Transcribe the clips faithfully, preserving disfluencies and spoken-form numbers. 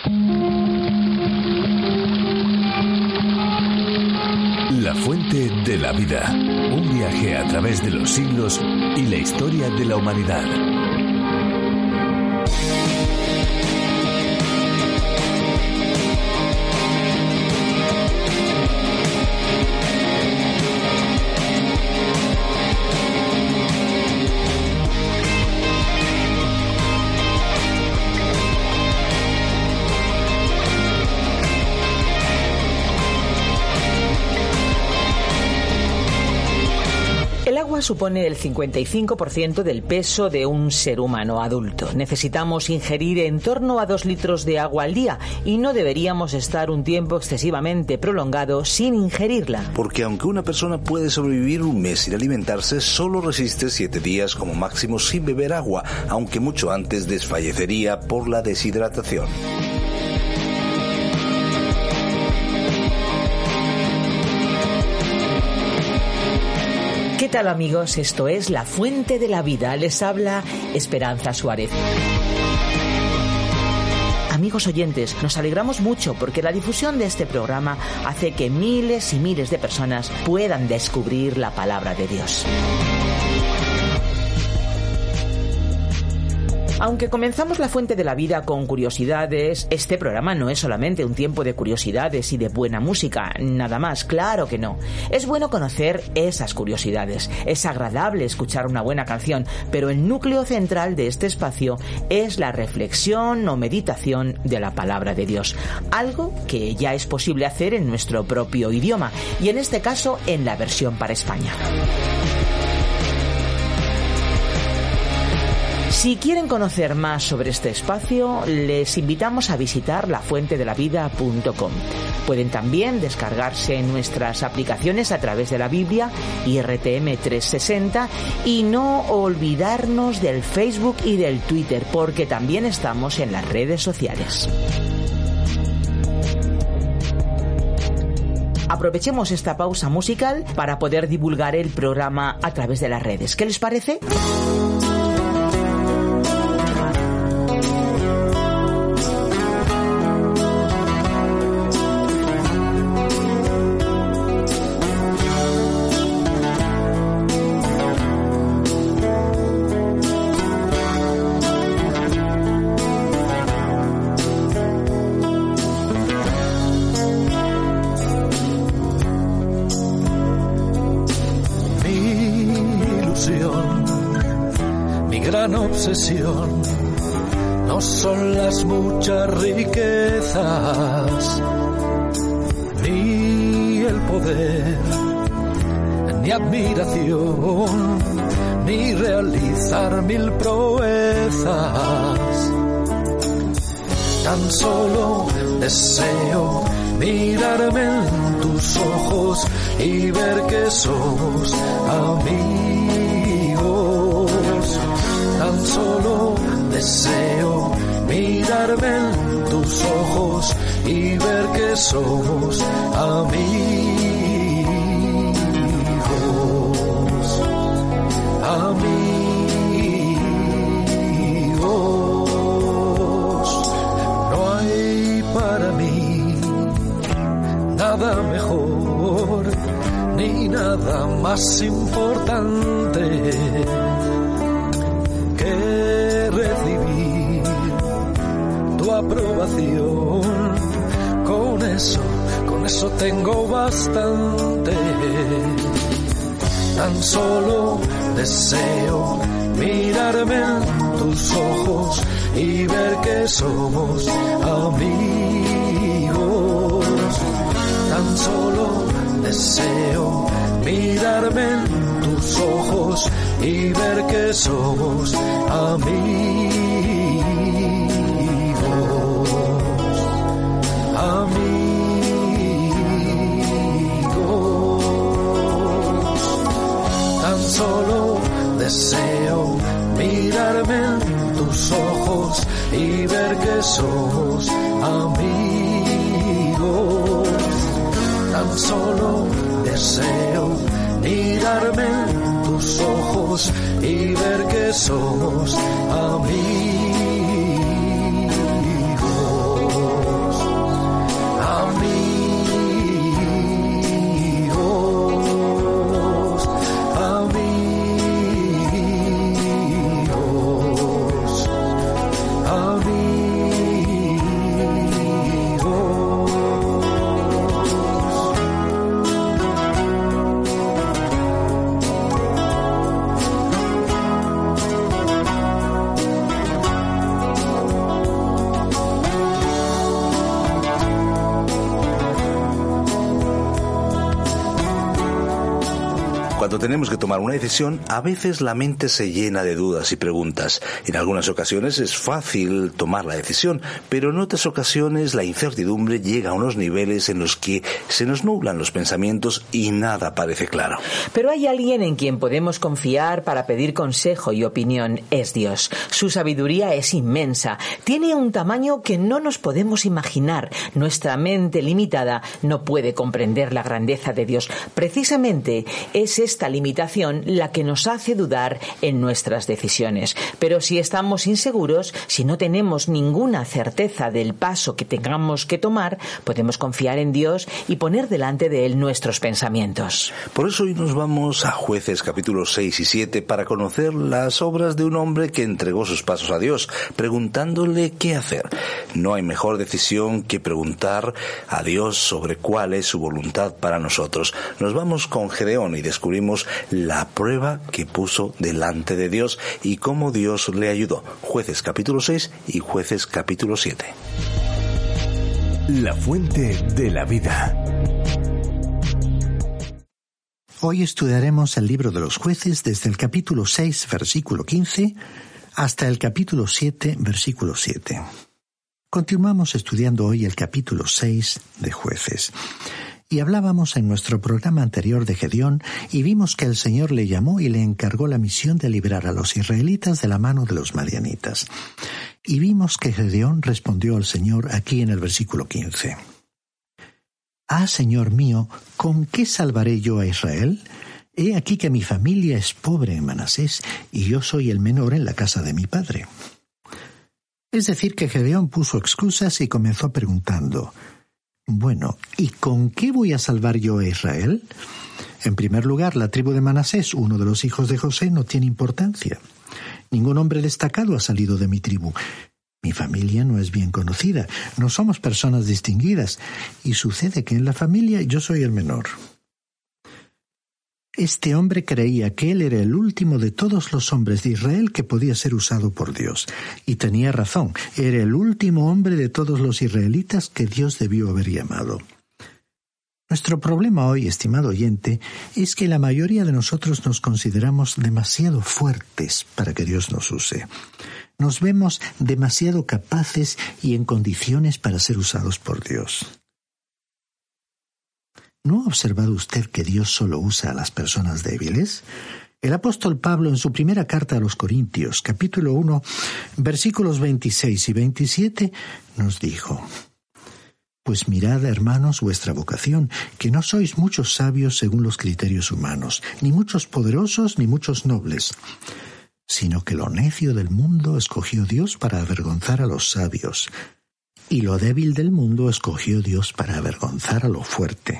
La fuente de la vida. Un viaje a través de los siglos y la historia de la humanidad. El agua supone el cincuenta y cinco por ciento del peso de un ser humano adulto. Necesitamos ingerir en torno a dos litros de agua al día y no deberíamos estar un tiempo excesivamente prolongado sin ingerirla. Porque aunque una persona puede sobrevivir un mes sin alimentarse, solo resiste siete días como máximo sin beber agua, aunque mucho antes desfallecería por la deshidratación. ¿Qué tal, amigos? Esto es La Fuente de la Vida. Les habla Esperanza Suárez. Amigos oyentes, nos alegramos mucho porque la difusión de este programa hace que miles y miles de personas puedan descubrir la palabra de Dios. Aunque comenzamos La Fuente de la Vida con curiosidades, este programa no es solamente un tiempo de curiosidades y de buena música, nada más, claro que no. Es bueno conocer esas curiosidades, es agradable escuchar una buena canción, pero el núcleo central de este espacio es la reflexión o meditación de la palabra de Dios, algo que ya es posible hacer en nuestro propio idioma, y en este caso en la versión para España. Si quieren conocer más sobre este espacio, les invitamos a visitar la fuente de la vida punto com. Pueden también descargarse nuestras aplicaciones a través de la Biblia y R T M trescientos sesenta y no olvidarnos del Facebook y del Twitter, porque también estamos en las redes sociales. Aprovechemos esta pausa musical para poder divulgar el programa a través de las redes. ¿Qué les parece? Obsesión no son las muchas riquezas, ni el poder, ni admiración, ni realizar mil proezas. Tan solo deseo mirarme en tus ojos y ver que somos amigos. Tan solo deseo mirarme en tus ojos y ver que somos amigos, amigos. No hay para mí nada mejor ni nada más importante que recibir tu aprobación. Con eso, con eso tengo bastante. Tan solo deseo mirarme en tus ojos y ver que somos amigos. Tan solo deseo mirarme en tus ojos y ver que somos amigos, amigos. Tan solo deseo mirarme en tus ojos y ver que somos amigos. Tan solo deseo mirarme en tus ojos y ver que somos amigos. Cuando tenemos que tomar una decisión, a veces la mente se llena de dudas y preguntas. En algunas ocasiones es fácil tomar la decisión, pero en otras ocasiones la incertidumbre llega a unos niveles en los que se nos nublan los pensamientos y nada parece claro. Pero hay alguien en quien podemos confiar para pedir consejo y opinión. Es Dios. Su sabiduría es inmensa. Tiene un tamaño que no nos podemos imaginar. Nuestra mente limitada no puede comprender la grandeza de Dios. Precisamente es esta limitación la que nos hace dudar en nuestras decisiones. Pero si estamos inseguros, si no tenemos ninguna certeza del paso que tengamos que tomar, podemos confiar en Dios y poner delante de Él nuestros pensamientos. Por eso hoy nos vamos a Jueces capítulos seis y siete para conocer las obras de un hombre que entregó sus pasos a Dios, preguntándole qué hacer. No hay mejor decisión que preguntar a Dios sobre cuál es su voluntad para nosotros. Nos vamos con Gedeón y descubrimos la prueba que puso delante de Dios y cómo Dios le ayudó. Jueces capítulo seis y Jueces capítulo siete. La fuente de la vida. Hoy estudiaremos el libro de los Jueces desde el capítulo seis, versículo quince, hasta el capítulo siete, versículo siete. Continuamos estudiando hoy el capítulo seis de Jueces. Y hablábamos en nuestro programa anterior de Gedeón y vimos que el Señor le llamó y le encargó la misión de librar a los israelitas de la mano de los madianitas. Y vimos que Gedeón respondió al Señor aquí en el versículo quince. «Ah, Señor mío, ¿con qué salvaré yo a Israel? He aquí que mi familia es pobre en Manasés y yo soy el menor en la casa de mi padre». Es decir, que Gedeón puso excusas y comenzó preguntando, «Bueno, ¿y con qué voy a salvar yo a Israel? En primer lugar, la tribu de Manasés, uno de los hijos de José, no tiene importancia. Ningún hombre destacado ha salido de mi tribu. Mi familia no es bien conocida, no somos personas distinguidas, y sucede que en la familia yo soy el menor». Este hombre creía que él era el último de todos los hombres de Israel que podía ser usado por Dios. Y tenía razón, era el último hombre de todos los israelitas que Dios debió haber llamado. Nuestro problema hoy, estimado oyente, es que la mayoría de nosotros nos consideramos demasiado fuertes para que Dios nos use. Nos vemos demasiado capaces y en condiciones para ser usados por Dios. ¿No ha observado usted que Dios solo usa a las personas débiles? El apóstol Pablo en su primera carta a los Corintios, capítulo uno, versículos veintiséis y veintisiete, nos dijo: «Pues mirad, hermanos, vuestra vocación, que no sois muchos sabios según los criterios humanos, ni muchos poderosos, ni muchos nobles, sino que lo necio del mundo escogió Dios para avergonzar a los sabios, y lo débil del mundo escogió Dios para avergonzar a lo fuerte».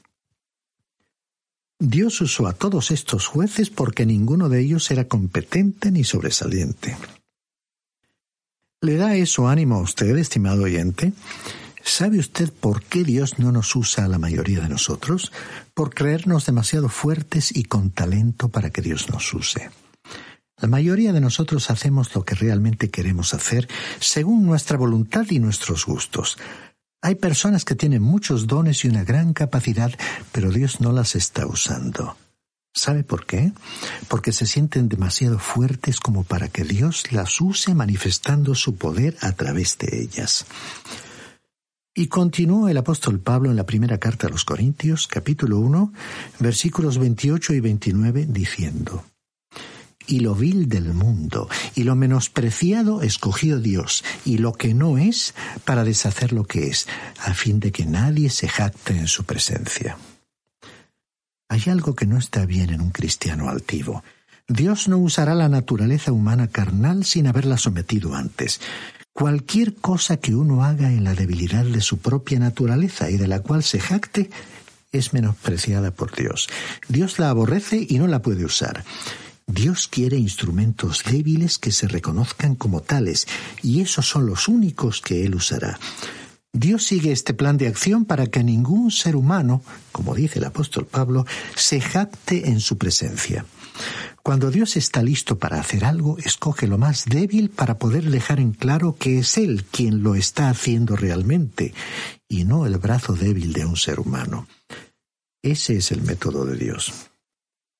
Dios usó a todos estos jueces porque ninguno de ellos era competente ni sobresaliente. ¿Le da eso ánimo a usted, estimado oyente? ¿Sabe usted por qué Dios no nos usa a la mayoría de nosotros? Por creernos demasiado fuertes y con talento para que Dios nos use. La mayoría de nosotros hacemos lo que realmente queremos hacer según nuestra voluntad y nuestros gustos. Hay personas que tienen muchos dones y una gran capacidad, pero Dios no las está usando. ¿Sabe por qué? Porque se sienten demasiado fuertes como para que Dios las use manifestando su poder a través de ellas. Y continuó el apóstol Pablo en la primera carta a los Corintios, capítulo uno, versículos veintiocho y veintinueve, diciendo: «Y lo vil del mundo y lo menospreciado escogió Dios, y lo que no es, para deshacer lo que es, a fin de que nadie se jacte en su presencia». Hay algo que no está bien en un cristiano altivo. Dios no usará la naturaleza humana carnal sin haberla sometido antes. Cualquier cosa que uno haga en la debilidad de su propia naturaleza y de la cual se jacte, es menospreciada por Dios. Dios la aborrece y no la puede usar. Dios quiere instrumentos débiles que se reconozcan como tales, y esos son los únicos que Él usará. Dios sigue este plan de acción para que ningún ser humano, como dice el apóstol Pablo, se jacte en su presencia. Cuando Dios está listo para hacer algo, escoge lo más débil para poder dejar en claro que es Él quien lo está haciendo realmente, y no el brazo débil de un ser humano. Ese es el método de Dios.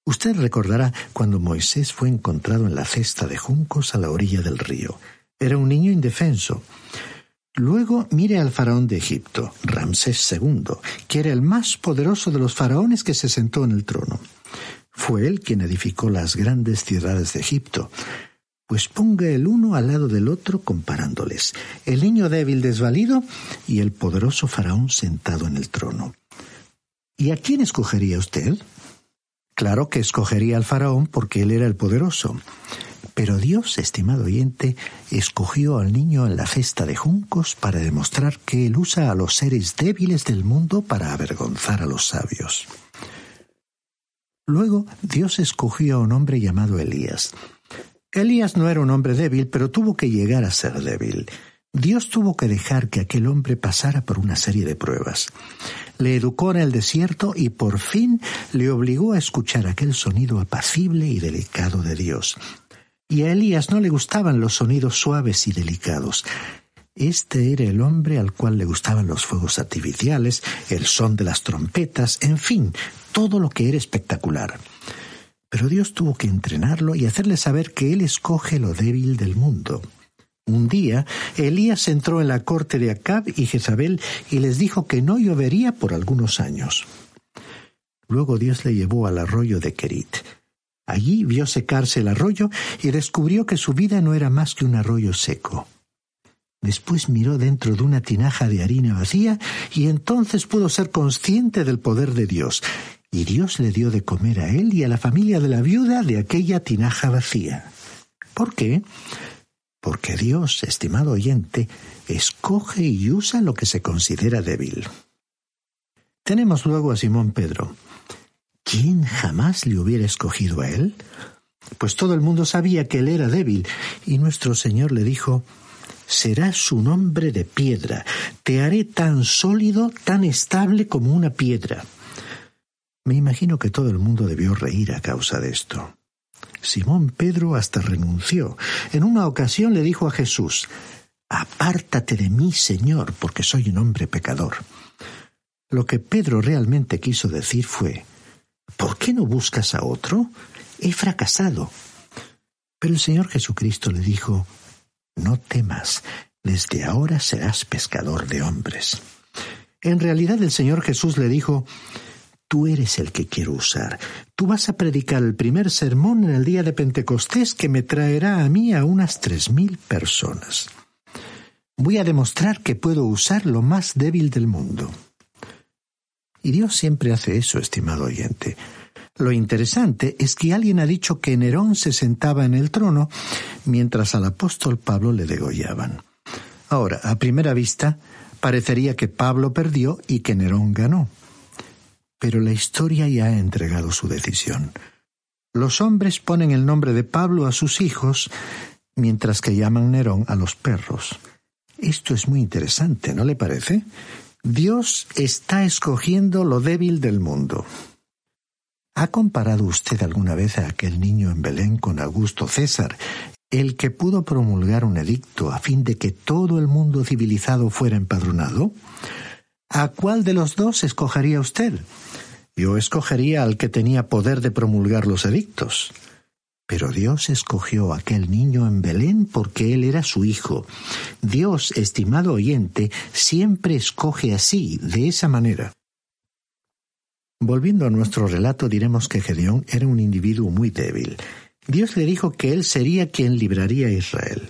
Usted recordará cuando Moisés fue encontrado en la cesta de juncos a la orilla del río. Era un niño indefenso. Luego mire al faraón de Egipto, Ramsés segundo, que era el más poderoso de los faraones que se sentó en el trono. Fue él quien edificó las grandes ciudades de Egipto. Pues ponga el uno al lado del otro comparándoles. El niño débil desvalido y el poderoso faraón sentado en el trono. ¿Y a quién escogería usted? Claro que escogería al faraón porque él era el poderoso. Pero Dios, estimado oyente, escogió al niño en la cesta de juncos para demostrar que él usa a los seres débiles del mundo para avergonzar a los sabios. Luego, Dios escogió a un hombre llamado Elías. Elías no era un hombre débil, pero tuvo que llegar a ser débil. Dios tuvo que dejar que aquel hombre pasara por una serie de pruebas. Le educó en el desierto y por fin le obligó a escuchar aquel sonido apacible y delicado de Dios. Y a Elías no le gustaban los sonidos suaves y delicados. Este era el hombre al cual le gustaban los fuegos artificiales, el son de las trompetas, en fin, todo lo que era espectacular. Pero Dios tuvo que entrenarlo y hacerle saber que Él escoge lo débil del mundo. Un día, Elías entró en la corte de Acab y Jezabel y les dijo que no llovería por algunos años. Luego Dios le llevó al arroyo de Kerit. Allí vio secarse el arroyo y descubrió que su vida no era más que un arroyo seco. Después miró dentro de una tinaja de harina vacía y entonces pudo ser consciente del poder de Dios. Y Dios le dio de comer a él y a la familia de la viuda de aquella tinaja vacía. ¿Por qué? Porque Dios, estimado oyente, escoge y usa lo que se considera débil. Tenemos luego a Simón Pedro. ¿Quién jamás le hubiera escogido a él? Pues todo el mundo sabía que él era débil, y nuestro Señor le dijo: serás un hombre de piedra, te haré tan sólido, tan estable como una piedra. Me imagino que todo el mundo debió reír a causa de esto. Simón Pedro hasta renunció. En una ocasión le dijo a Jesús: apártate de mí, Señor, porque soy un hombre pecador. Lo que Pedro realmente quiso decir fue: ¿por qué no buscas a otro? He fracasado. Pero el Señor Jesucristo le dijo: no temas, desde ahora serás pescador de hombres. En realidad el Señor Jesús le dijo: tú eres el que quiero usar. Tú vas a predicar el primer sermón en el día de Pentecostés que me traerá a mí a unas tres mil personas. Voy a demostrar que puedo usar lo más débil del mundo. Y Dios siempre hace eso, estimado oyente. Lo interesante es que alguien ha dicho que Nerón se sentaba en el trono mientras al apóstol Pablo le degollaban. Ahora, a primera vista, parecería que Pablo perdió y que Nerón ganó. Pero la historia ya ha entregado su decisión. Los hombres ponen el nombre de Pablo a sus hijos, mientras que llaman Nerón a los perros. Esto es muy interesante, ¿no le parece? Dios está escogiendo lo débil del mundo. ¿Ha comparado usted alguna vez a aquel niño en Belén con Augusto César, el que pudo promulgar un edicto a fin de que todo el mundo civilizado fuera empadronado? ¿A cuál de los dos escogería usted? Yo escogería al que tenía poder de promulgar los edictos. Pero Dios escogió a aquel niño en Belén porque él era su hijo. Dios, estimado oyente, siempre escoge así, de esa manera. Volviendo a nuestro relato, diremos que Gedeón era un individuo muy débil. Dios le dijo que él sería quien libraría a Israel.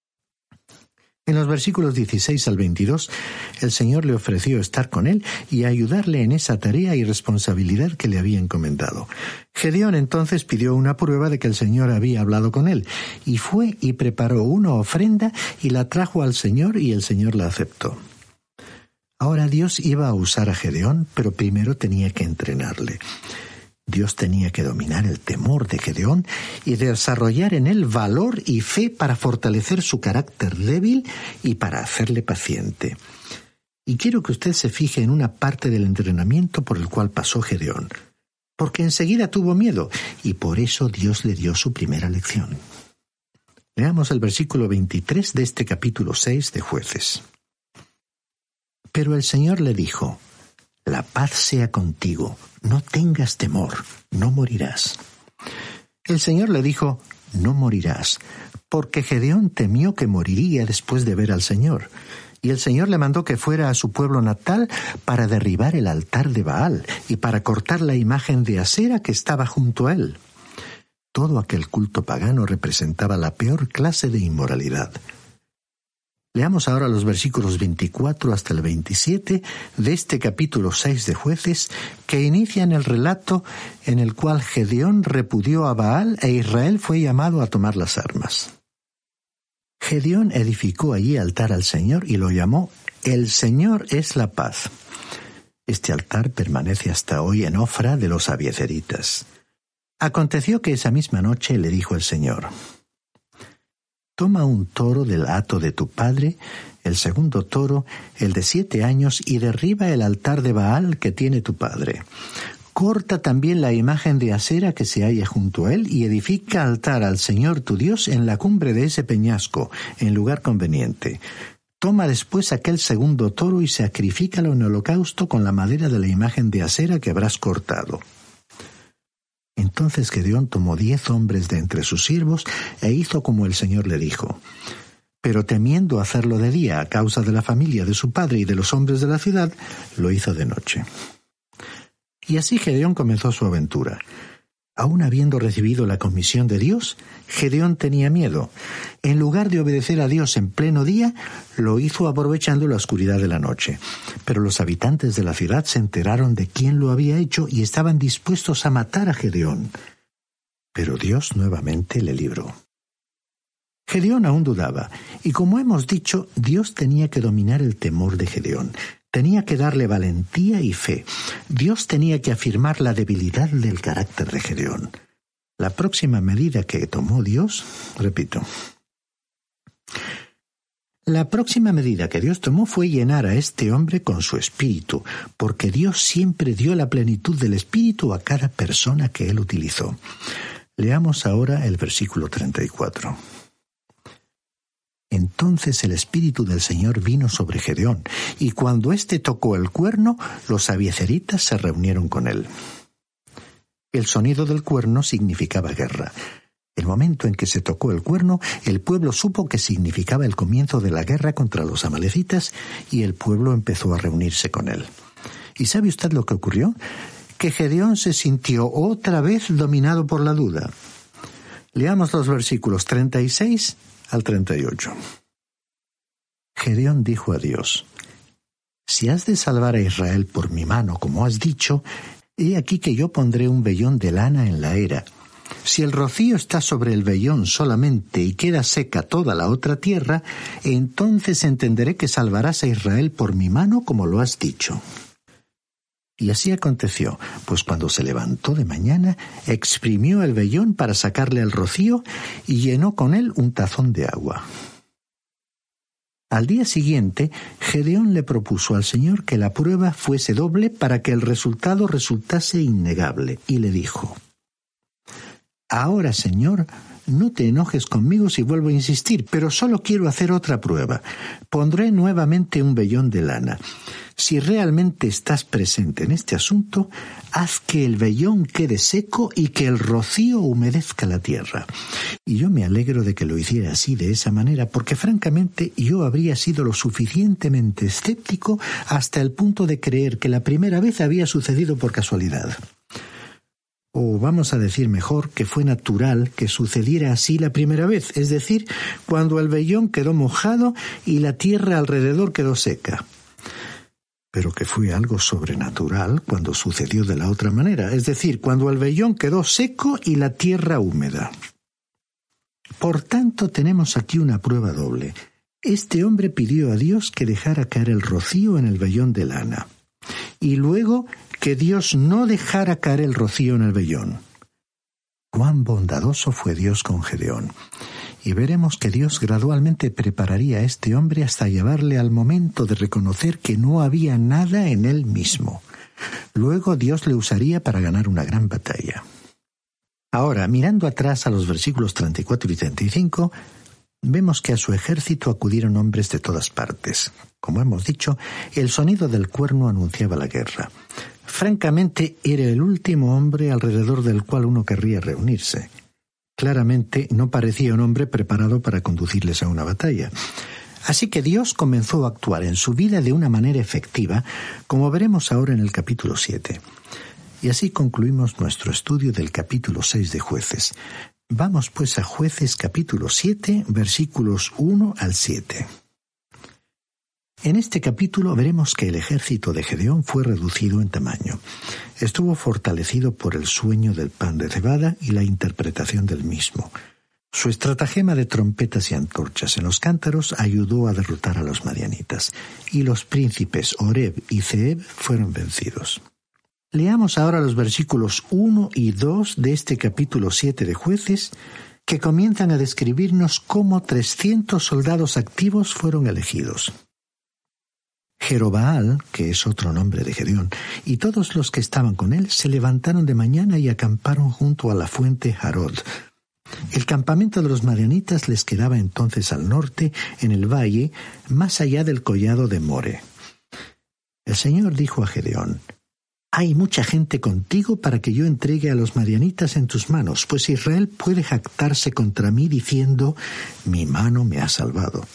En los versículos dieciséis al veintidós, el Señor le ofreció estar con él y ayudarle en esa tarea y responsabilidad que le había encomendado. Gedeón entonces pidió una prueba de que el Señor había hablado con él, y fue y preparó una ofrenda y la trajo al Señor, y el Señor la aceptó. Ahora Dios iba a usar a Gedeón, pero primero tenía que entrenarle. Dios tenía que dominar el temor de Gedeón y desarrollar en él valor y fe para fortalecer su carácter débil y para hacerle paciente. Y quiero que usted se fije en una parte del entrenamiento por el cual pasó Gedeón, porque enseguida tuvo miedo y por eso Dios le dio su primera lección. Leamos el versículo veintitrés de este capítulo seis de Jueces. Pero el Señor le dijo: La paz sea contigo, no tengas temor, no morirás. El Señor le dijo, no morirás, porque Gedeón temió que moriría después de ver al Señor. Y el Señor le mandó que fuera a su pueblo natal para derribar el altar de Baal y para cortar la imagen de Asera que estaba junto a él. Todo aquel culto pagano representaba la peor clase de inmoralidad. Leamos ahora los versículos veinticuatro hasta el veintisiete de este capítulo seis de Jueces, que inician el relato en el cual Gedeón repudió a Baal e Israel fue llamado a tomar las armas. Gedeón edificó allí altar al Señor y lo llamó El Señor es la paz. Este altar permanece hasta hoy en Ofra de los abiezeritas. Aconteció que esa misma noche le dijo el Señor, toma un toro del hato de tu padre, el segundo toro, el de siete años, y derriba el altar de Baal que tiene tu padre. Corta también la imagen de Asera que se halla junto a él, y edifica altar al Señor tu Dios en la cumbre de ese peñasco, en lugar conveniente. Toma después aquel segundo toro y sacrifícalo en holocausto con la madera de la imagen de Asera que habrás cortado. Entonces Gedeón tomó diez hombres de entre sus siervos e hizo como el Señor le dijo. Pero temiendo hacerlo de día a causa de la familia de su padre y de los hombres de la ciudad, lo hizo de noche. Y así Gedeón comenzó su aventura. Aún habiendo recibido la comisión de Dios, Gedeón tenía miedo. En lugar de obedecer a Dios en pleno día, lo hizo aprovechando la oscuridad de la noche. Pero los habitantes de la ciudad se enteraron de quién lo había hecho y estaban dispuestos a matar a Gedeón. Pero Dios nuevamente le libró. Gedeón aún dudaba, y como hemos dicho, Dios tenía que dominar el temor de Gedeón. Tenía que darle valentía y fe. Dios tenía que afirmar la debilidad del carácter de Gedeón. La próxima medida que tomó Dios, repito, la próxima medida que Dios tomó fue llenar a este hombre con su espíritu, porque Dios siempre dio la plenitud del espíritu a cada persona que él utilizó. Leamos ahora el versículo treinta y cuatro. Entonces el Espíritu del Señor vino sobre Gedeón, y cuando éste tocó el cuerno, los abiezeritas se reunieron con él. El sonido del cuerno significaba guerra. El momento en que se tocó el cuerno, el pueblo supo que significaba el comienzo de la guerra contra los amalecitas, y el pueblo empezó a reunirse con él. ¿Y sabe usted lo que ocurrió? Que Gedeón se sintió otra vez dominado por la duda. Leamos los versículos treinta y seis al treinta y ocho. Gedeón dijo a Dios, si has de salvar a Israel por mi mano, como has dicho, he aquí que yo pondré un vellón de lana en la era. Si el rocío está sobre el vellón solamente y queda seca toda la otra tierra, entonces entenderé que salvarás a Israel por mi mano, como lo has dicho. Y así aconteció, pues cuando se levantó de mañana, exprimió el vellón para sacarle el rocío y llenó con él un tazón de agua. Al día siguiente, Gedeón le propuso al Señor que la prueba fuese doble para que el resultado resultase innegable, y le dijo, ahora, Señor, no te enojes conmigo si vuelvo a insistir, pero solo quiero hacer otra prueba. Pondré nuevamente un vellón de lana. Si realmente estás presente en este asunto, haz que el vellón quede seco y que el rocío humedezca la tierra. Y yo me alegro de que lo hiciera así, de esa manera, porque francamente yo habría sido lo suficientemente escéptico hasta el punto de creer que la primera vez había sucedido por casualidad. O vamos a decir mejor que fue natural que sucediera así la primera vez, es decir, cuando el vellón quedó mojado y la tierra alrededor quedó seca. Pero que fue algo sobrenatural cuando sucedió de la otra manera, es decir, cuando el vellón quedó seco y la tierra húmeda. Por tanto, tenemos aquí una prueba doble. Este hombre pidió a Dios que dejara caer el rocío en el vellón de lana, y luego que Dios no dejara caer el rocío en el vellón. Cuán bondadoso fue Dios con Gedeón. Y veremos que Dios gradualmente prepararía a este hombre hasta llevarle al momento de reconocer que no había nada en él mismo. Luego Dios le usaría para ganar una gran batalla. Ahora, mirando atrás a los versículos treinta y cuatro y treinta y cinco, vemos que a su ejército acudieron hombres de todas partes. Como hemos dicho, el sonido del cuerno anunciaba la guerra. Francamente, era el último hombre alrededor del cual uno querría reunirse. Claramente no parecía un hombre preparado para conducirles a una batalla. Así que Dios comenzó a actuar en su vida de una manera efectiva, como veremos ahora en el capítulo siete. Y así concluimos nuestro estudio del capítulo seis de Jueces. Vamos pues a Jueces capítulo siete, versículos uno al siete. En este capítulo veremos que el ejército de Gedeón fue reducido en tamaño. Estuvo fortalecido por el sueño del pan de cebada y la interpretación del mismo. Su estratagema de trompetas y antorchas en los cántaros ayudó a derrotar a los madianitas, y los príncipes Oreb y Zeeb fueron vencidos. Leamos ahora los versículos uno y dos de este capítulo siete de Jueces, que comienzan a describirnos cómo trescientos soldados activos fueron elegidos. Jerobaal, que es otro nombre de Gedeón, y todos los que estaban con él se levantaron de mañana y acamparon junto a la fuente Harod. El campamento de los madianitas les quedaba entonces al norte, en el valle, más allá del collado de More. El Señor dijo a Gedeón: «Hay mucha gente contigo para que yo entregue a los madianitas en tus manos, pues Israel puede jactarse contra mí diciendo: mi mano me ha salvado».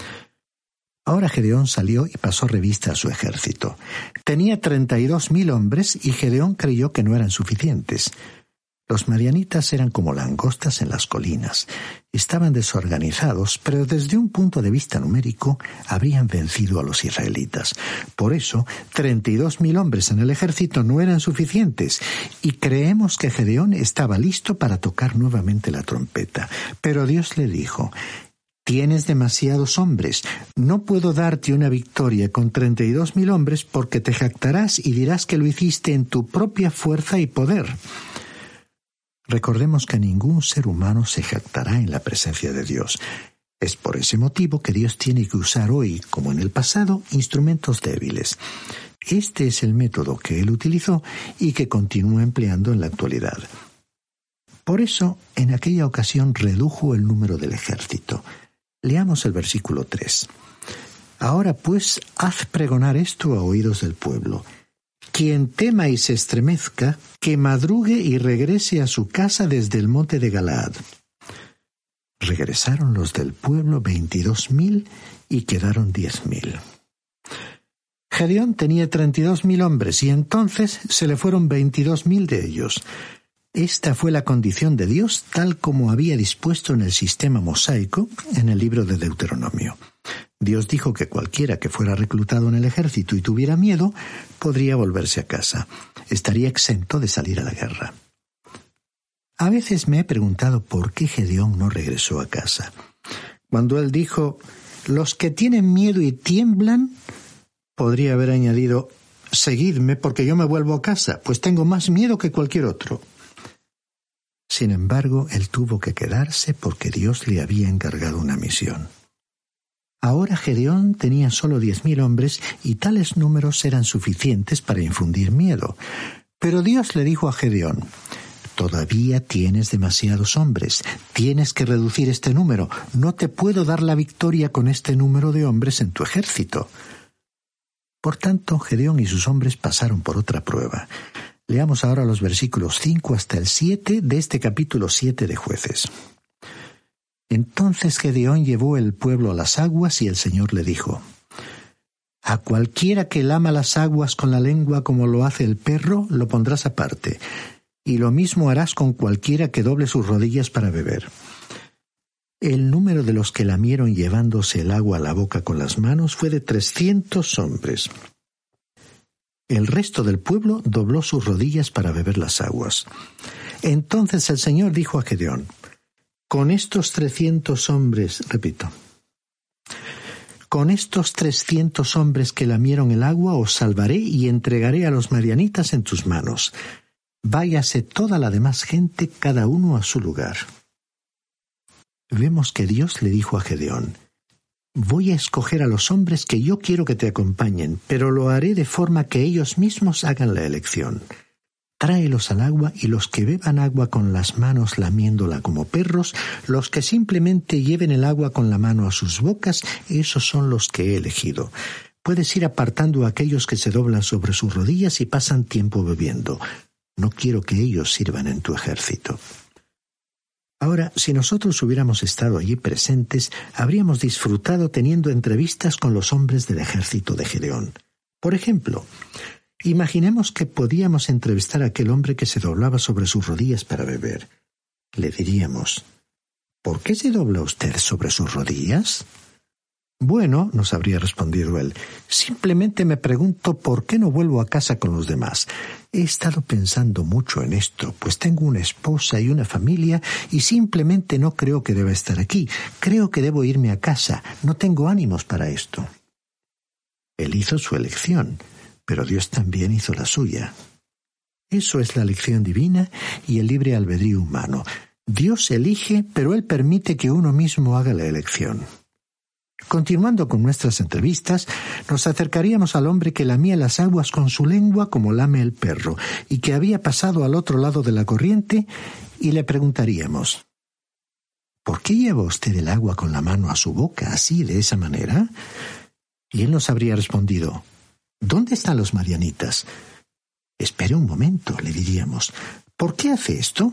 Ahora Gedeón salió y pasó revista a su ejército. Tenía treinta y dos mil hombres y Gedeón creyó que no eran suficientes. Los madianitas eran como langostas en las colinas. Estaban desorganizados, pero desde un punto de vista numérico habrían vencido a los israelitas. Por eso, treinta y dos mil hombres en el ejército no eran suficientes, y creemos que Gedeón estaba listo para tocar nuevamente la trompeta. Pero Dios le dijo: «Tienes demasiados hombres. No puedo darte una victoria con treinta y dos mil hombres porque te jactarás y dirás que lo hiciste en tu propia fuerza y poder». Recordemos que ningún ser humano se jactará en la presencia de Dios. Es por ese motivo que Dios tiene que usar hoy, como en el pasado, instrumentos débiles. Este es el método que Él utilizó y que continúa empleando en la actualidad. Por eso, en aquella ocasión redujo el número del ejército. Leamos el versículo tres. «Ahora pues, haz pregonar esto a oídos del pueblo. Quien tema y se estremezca, que madrugue y regrese a su casa desde el monte de Galaad». Regresaron los del pueblo veintidós mil y quedaron diez mil. Gedeón tenía treinta y dos mil hombres y entonces se le fueron veintidós mil de ellos. Esta fue la condición de Dios tal como había dispuesto en el sistema mosaico en el libro de Deuteronomio. Dios dijo que cualquiera que fuera reclutado en el ejército y tuviera miedo podría volverse a casa. Estaría exento de salir a la guerra. A veces me he preguntado por qué Gedeón no regresó a casa. Cuando él dijo: «Los que tienen miedo y tiemblan», podría haber añadido: «Seguidme porque yo me vuelvo a casa, pues tengo más miedo que cualquier otro». Sin embargo, él tuvo que quedarse porque Dios le había encargado una misión. Ahora Gedeón tenía solo diez mil hombres y tales números eran suficientes para infundir miedo. Pero Dios le dijo a Gedeón: «Todavía tienes demasiados hombres. Tienes que reducir este número. No te puedo dar la victoria con este número de hombres en tu ejército». Por tanto, Gedeón y sus hombres pasaron por otra prueba. Leamos ahora los versículos cinco hasta el siete de este capítulo siete de Jueces. Entonces Gedeón llevó el pueblo a las aguas y el Señor le dijo: «A cualquiera que lama las aguas con la lengua como lo hace el perro, lo pondrás aparte, y lo mismo harás con cualquiera que doble sus rodillas para beber». El número de los que lamieron llevándose el agua a la boca con las manos fue de trescientos hombres. El resto del pueblo dobló sus rodillas para beber las aguas. Entonces el Señor dijo a Gedeón: «Con estos trescientos hombres, repito, con estos trescientos hombres que lamieron el agua os salvaré y entregaré a los madianitas en tus manos. Váyase toda la demás gente, cada uno a su lugar». Vemos que Dios le dijo a Gedeón: «Voy a escoger a los hombres que yo quiero que te acompañen, pero lo haré de forma que ellos mismos hagan la elección». Tráelos al agua, y los que beban agua con las manos lamiéndola como perros, los que simplemente lleven el agua con la mano a sus bocas, esos son los que he elegido. Puedes ir apartando a aquellos que se doblan sobre sus rodillas y pasan tiempo bebiendo. No quiero que ellos sirvan en tu ejército. Ahora, si nosotros hubiéramos estado allí presentes, habríamos disfrutado teniendo entrevistas con los hombres del ejército de Gedeón. Por ejemplo, imaginemos que podíamos entrevistar a aquel hombre que se doblaba sobre sus rodillas para beber. Le diríamos, ¿por qué se dobla usted sobre sus rodillas? Bueno, nos habría respondido él, simplemente me pregunto por qué no vuelvo a casa con los demás. He estado pensando mucho en esto, pues tengo una esposa y una familia y simplemente no creo que deba estar aquí. Creo que debo irme a casa. No tengo ánimos para esto. Él hizo su elección, pero Dios también hizo la suya. Eso es la elección divina y el libre albedrío humano. Dios elige, pero Él permite que uno mismo haga la elección. Continuando con nuestras entrevistas, nos acercaríamos al hombre que lamía las aguas con su lengua como lame el perro y que había pasado al otro lado de la corriente, y le preguntaríamos, ¿por qué lleva usted el agua con la mano a su boca así, de esa manera? Y él nos habría respondido, ¿dónde están los madianitas? Espere un momento, le diríamos, ¿por qué hace esto?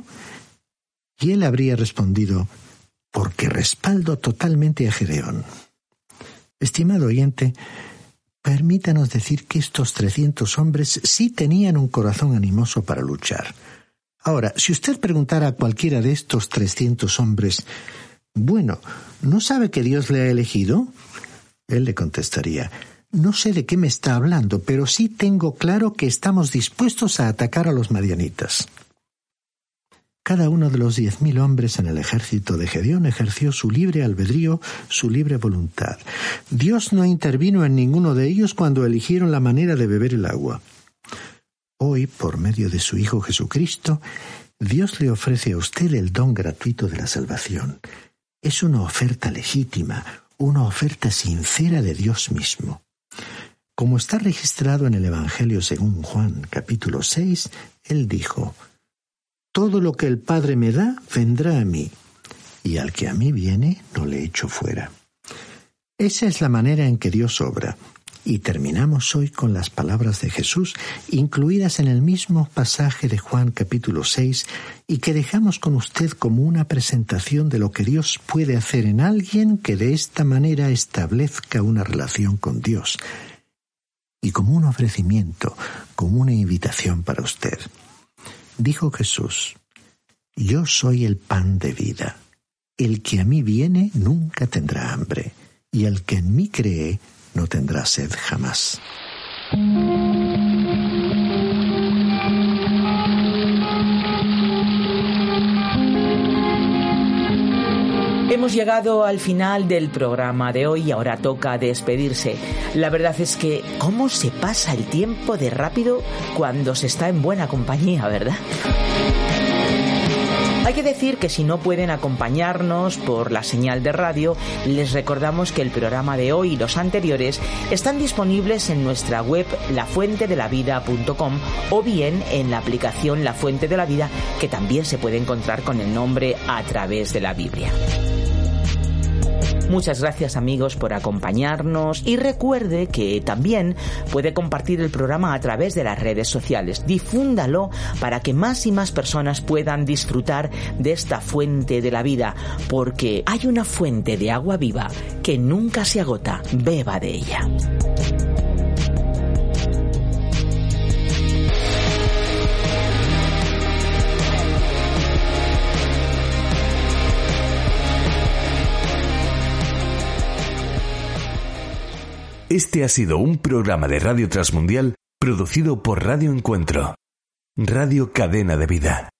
Y él habría respondido, porque respaldo totalmente a Gedeón. Estimado oyente, permítanos decir que estos trescientos hombres sí tenían un corazón animoso para luchar. Ahora, si usted preguntara a cualquiera de estos trescientos hombres, bueno, ¿no sabe que Dios le ha elegido? Él le contestaría, no sé de qué me está hablando, pero sí tengo claro que estamos dispuestos a atacar a los madianitas. Cada uno de los diez mil hombres en el ejército de Gedeón ejerció su libre albedrío, su libre voluntad. Dios no intervino en ninguno de ellos cuando eligieron la manera de beber el agua. Hoy, por medio de su Hijo Jesucristo, Dios le ofrece a usted el don gratuito de la salvación. Es una oferta legítima, una oferta sincera de Dios mismo. Como está registrado en el Evangelio según Juan, capítulo seis, Él dijo, todo lo que el Padre me da, vendrá a mí, y al que a mí viene, no le echo fuera. Esa es la manera en que Dios obra, y terminamos hoy con las palabras de Jesús, incluidas en el mismo pasaje de Juan capítulo seis, y que dejamos con usted como una presentación de lo que Dios puede hacer en alguien que de esta manera establezca una relación con Dios, y como un ofrecimiento, como una invitación para usted. Dijo Jesús, yo soy el pan de vida. El que a mí viene nunca tendrá hambre, y el que en mí cree no tendrá sed jamás. Hemos llegado al final del programa de hoy y ahora toca despedirse. La verdad es que cómo se pasa el tiempo de rápido cuando se está en buena compañía, ¿verdad? Hay que decir que si no pueden acompañarnos por la señal de radio, les recordamos que el programa de hoy y los anteriores están disponibles en nuestra web la fuente de la vida punto com o bien en la aplicación La Fuente de la Vida, que también se puede encontrar con el nombre A Través de la Biblia. Muchas gracias, amigos, por acompañarnos, y recuerde que también puede compartir el programa a través de las redes sociales. Difúndalo para que más y más personas puedan disfrutar de esta fuente de la vida, porque hay una fuente de agua viva que nunca se agota. Beba de ella. Este ha sido un programa de Radio Transmundial producido por Radio Encuentro, Radio Cadena de Vida.